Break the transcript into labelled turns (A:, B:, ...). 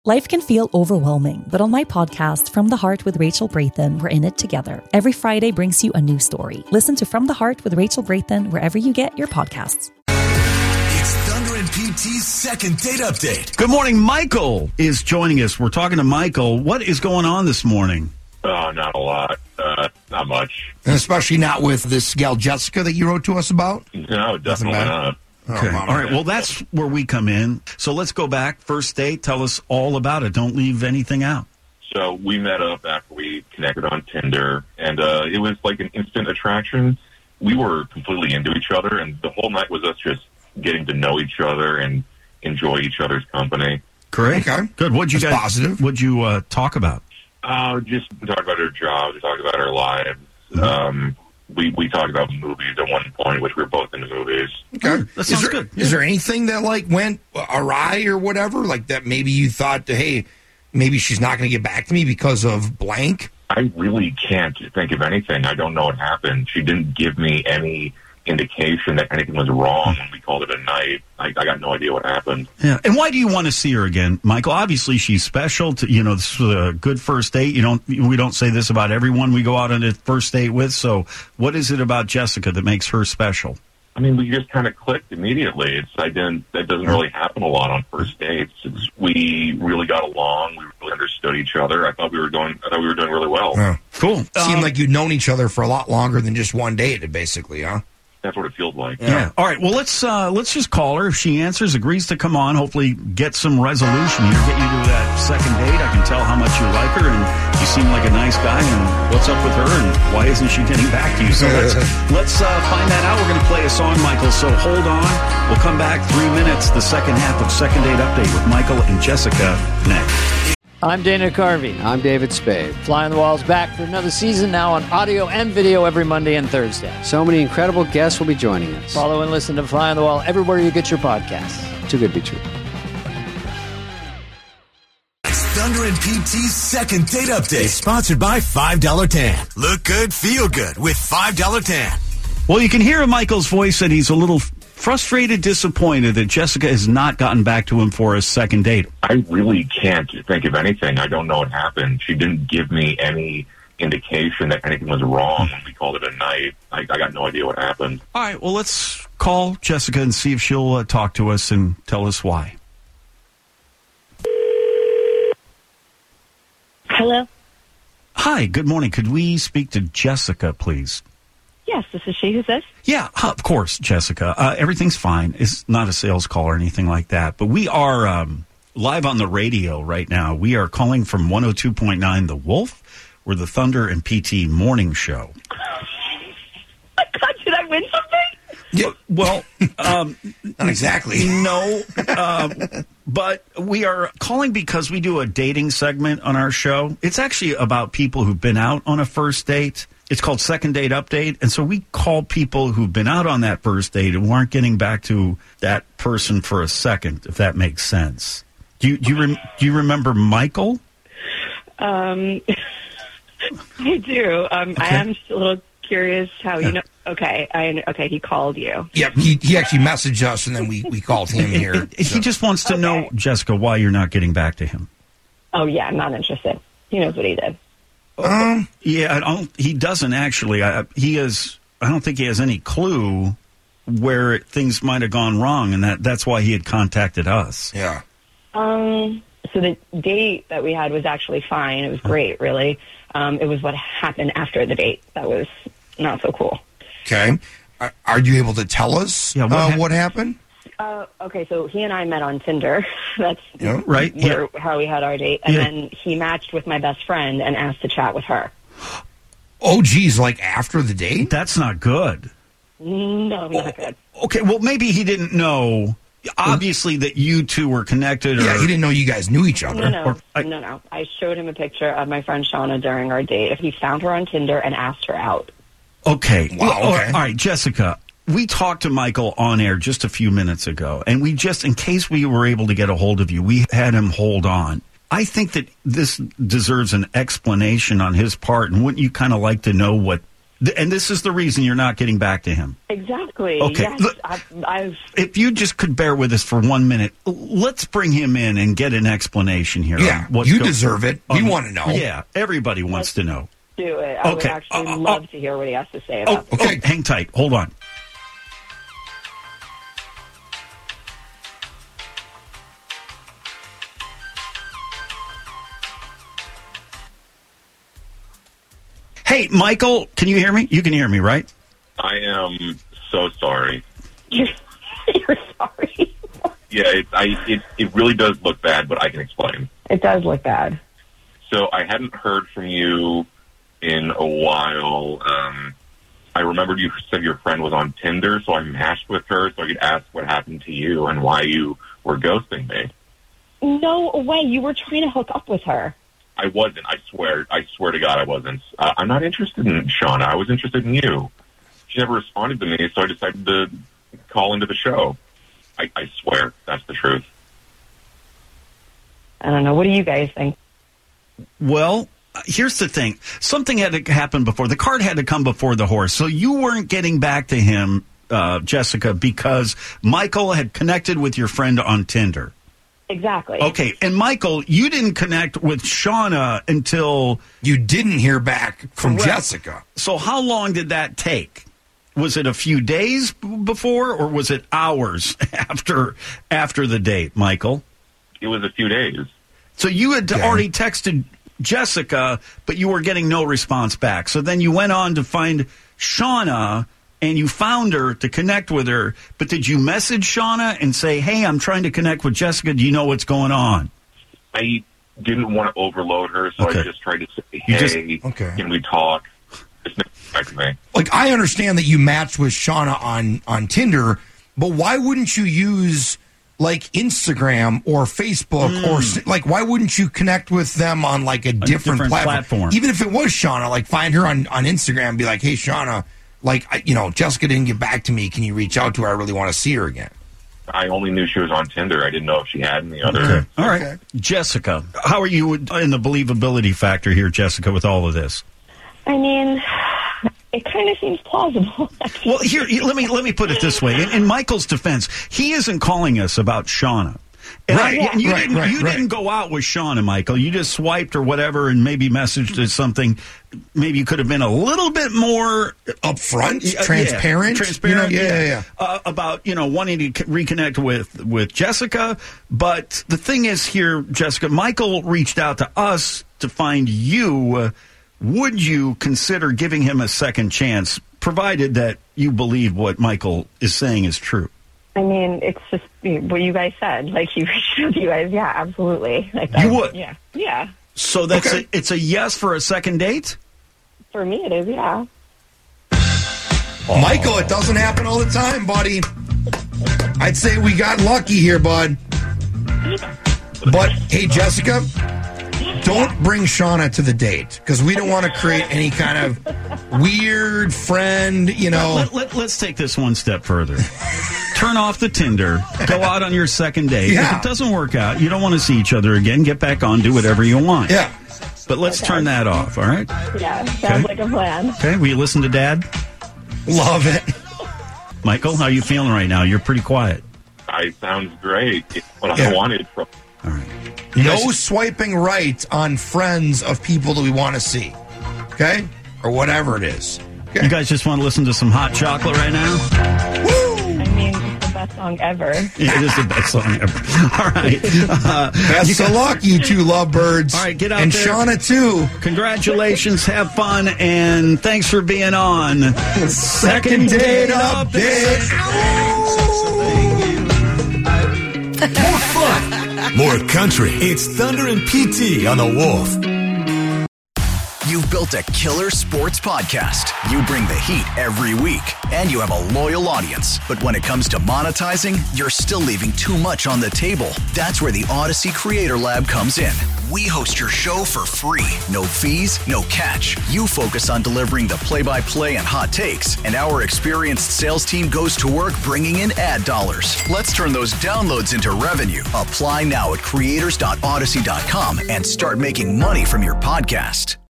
A: Life can feel overwhelming, but on my podcast, From the Heart with Rachel Brathen, we're in it together. Every Friday brings you a new story. Listen to From the Heart with Rachel Brathen wherever you get your podcasts.
B: It's Thunder and PT's second date update.
C: Good morning. Michael is joining us. We're talking to Michael. What is going on this morning?
D: Oh, not a lot. Not much.
E: And especially not with this gal Jessica that you wrote to us about?
D: No, definitely not.
C: Okay. All right. Well, that's where we come in. So let's go back. First date. Tell us all about it. Don't leave anything out.
D: So we met up after we connected on Tinder, and it was like an instant attraction. We were completely into each other, and the whole night was us just getting to know each other and enjoy each other's company.
C: Great. Okay. Good. What'd you
E: That's
C: guys?
E: positive.
C: What'd you talk about?
D: Just talk about our jobs. We talked about our lives. We talked about movies at one point, which we were both into movies.
E: Okay.
C: That sounds good.
E: Is there anything that went awry or whatever? Like that maybe you thought, hey, maybe she's not going to get back to me because of blank?
D: I really can't think of anything. I don't know what happened. She didn't give me any indication that anything was wrong when we called it a night. I got no idea what happened.
C: Yeah. And why do you want to see her again, Michael? Obviously, she's special. This was a good first date. We don't say this about everyone we go out on a first date with. So, what is it about Jessica that makes her special?
D: I mean, we just kind of clicked immediately. That doesn't really happen a lot on first dates. We really got along. We really understood each other. I thought we were doing really well.
E: Yeah.
C: Cool.
E: Seemed like you'd known each other for a lot longer than just one date, basically, huh?
D: That's what it feels like.
C: Yeah. All right. Well, let's just call her. If she answers, agrees to come on, hopefully get some resolution here, get you to that second date. I can tell how much you like her, and you seem like a nice guy. And what's up with her, and why isn't she getting back to you? So let's find that out. We're going to play a song, Michael. So hold on. We'll come back 3 minutes. The second half of Second Date Update with Michael and Jessica next.
F: I'm Dana Carvey.
G: I'm David Spade.
F: Fly on the Wall's back for another season now on audio and video every Monday and Thursday.
G: So many incredible guests will be joining us.
F: Follow and listen to Fly on the Wall everywhere you get your podcasts.
G: Too good to be true.
B: It's Thunder and PT's second date update. Sponsored by $5 Tan. Look good, feel good with $5 Tan.
C: Well, you can hear in Michael's voice that he's a little frustrated, disappointed that Jessica has not gotten back to him for a second date.
D: I really can't think of anything. I don't know what happened. She didn't give me any indication that anything was wrong when we called it a night. I got no idea what happened.
C: All right, well, let's call Jessica and see if she'll talk to us and tell us why.
H: Hello?
C: Hi, good morning. Could we speak to Jessica, please?
H: Yes, this is she. Who's this?
C: Yeah, of course, Jessica. Everything's fine. It's not a sales call or anything like that. But we are live on the radio right now. We are calling from 102.9 The Wolf. We're the Thunder and PT morning show.
H: My God, did I win something?
C: Yeah, well,
E: not exactly.
C: No, but we are calling because we do a dating segment on our show. It's actually about people who've been out on a first date. It's called Second Date Update, and so we call people who've been out on that first date and weren't getting back to that person for a second, if that makes sense. Do you remember Michael?
H: I do. I am just a little curious how you know. Okay, he called you.
E: Yep, he actually messaged us, and then we called him here.
C: He just wants to know, Jessica, why you're not getting back to him.
H: Oh, yeah, I'm not interested. He knows what he did.
C: Yeah, he doesn't actually. I don't think he has any clue where things might have gone wrong, and that's why he had contacted us.
E: Yeah.
H: So the date that we had was actually fine. It was great, really. It was what happened after the date that was not so cool.
E: Okay. Are you able to tell us what happened?
H: Okay, so he and I met on Tinder. That's
C: right.
H: How we had our date. And then he matched with my best friend and asked to chat with her.
E: Oh, geez, like after the date?
C: That's not good.
H: No, not good.
C: Okay, well, maybe he didn't know, obviously, that you two were connected.
E: Yeah, he didn't know you guys knew each other.
H: No. I showed him a picture of my friend Shauna during our date. He found her on Tinder and asked her out.
C: Okay.
E: Wow, okay.
C: All right, Jessica. We talked to Michael on air just a few minutes ago, and we just, in case we were able to get a hold of you, we had him hold on. I think that this deserves an explanation on his part, and wouldn't you kind of like to know what And this is the reason you're not getting back to him.
H: Exactly.
C: Okay.
H: Yes,
C: Look,
H: I've
C: if you just could bear with us for 1 minute, let's bring him in and get an explanation here.
E: Yeah, you deserve it. We want to know.
C: Yeah, everybody wants to know.
H: do it. I would actually love to hear what he has to say about it.
C: Okay, hang tight. Hold on. Hey, Michael, can you hear me? You can hear me, right?
D: I am so sorry.
H: You're sorry.
D: Yeah, it really does look bad, but I can explain.
H: It does look bad.
D: So I hadn't heard from you in a while. I remembered you said your friend was on Tinder, so I matched with her so I could ask what happened to you and why you were ghosting me.
H: No way. You were trying to hook up with her.
D: I wasn't. I swear to God I wasn't. I'm not interested in Shauna. I was interested in you. She never responded to me, so I decided to call into the show. I swear that's the truth.
H: I don't know. What do you guys think?
C: Well, here's the thing. Something had to happen before. The cart had to come before the horse. So you weren't getting back to him, Jessica, because Michael had connected with your friend on Tinder.
H: Exactly.
C: Okay, and Michael, you didn't connect with Shauna until...
E: You didn't hear back from
C: Correct.
E: Jessica.
C: So how long did that take? Was it a few days before, or was it hours after the date, Michael?
D: It was a few days.
C: So you had already texted Jessica, but you were getting no response back. So then you went on to find Shauna, and you found her to connect with her. But did you message Shauna and say, hey, I'm trying to connect with Jessica. Do you know what's going on?
D: I didn't want to overload her, so I just tried to say, hey, can we talk? Just back to me.
E: Like, I understand that you matched with Shauna on Tinder, but why wouldn't you use, like, Instagram or Facebook or, like, why wouldn't you connect with them on, like, a different platform? Even if it was Shauna, like, find her on Instagram and be like, hey, Shauna, like, Jessica didn't get back to me. Can you reach out to her? I really want to see her again.
D: I only knew she was on Tinder. I didn't know if she had any other.
C: Okay. All right. Jessica, how are you in the believability factor here, Jessica, with all of this?
H: I mean, it kind of seems plausible.
C: Well, here, let me put it this way. In Michael's defense, he isn't calling us about Shauna. And you didn't go out with Shauna, Michael. You just swiped or whatever and maybe messaged us something. Maybe you could have been a little bit more
E: upfront, transparent.
C: About, wanting to reconnect with Jessica. But the thing is here, Jessica, Michael reached out to us to find you. Would you consider giving him a second chance, provided that you believe what Michael is saying is true?
H: I mean, it's just what you guys said. Like, he reached out to you guys. Yeah, absolutely. Like,
C: you would?
H: Yeah.
C: So it's a yes for a second date?
H: For me, it is, yeah.
E: Michael, it doesn't happen all the time, buddy. I'd say we got lucky here, bud. But, hey, Jessica, don't bring Shauna to the date, because we don't want to create any kind of weird friend,
C: Let's take this one step further. Turn off the Tinder. Go out on your second date.
E: Yeah.
C: If it doesn't work out, you don't want to see each other again. Get back on. Do whatever you want.
E: Yeah.
C: But let's turn that off, all right?
H: Yeah, sounds like a plan.
C: Okay, will you listen to Dad?
E: Love it.
C: Michael, how are you feeling right now? You're pretty quiet.
D: Sounds great. It's what I wanted from...
C: All right.
E: No swiping right on friends of people that we want to see. Okay? Or whatever it is. Okay.
C: You guys just want to listen to some Hot Chocolate right now?
E: Woo!
H: I mean, it's the best song ever.
C: It is the best song ever. All right.
E: Best of luck, you two lovebirds.
C: All right, get out
E: and
C: there.
E: And Shauna, too.
C: Congratulations. Have fun. And thanks for being on
E: Second Date Update.
B: More fun, more country. It's Thunder and PT on the Wolf.
I: You've built a killer sports podcast. You bring the heat every week, and you have a loyal audience. But when it comes to monetizing, you're still leaving too much on the table. That's where the Odyssey Creator Lab comes in. We host your show for free. No fees, no catch. You focus on delivering the play-by-play and hot takes, and our experienced sales team goes to work bringing in ad dollars. Let's turn those downloads into revenue. Apply now at creators.odyssey.com and start making money from your podcast.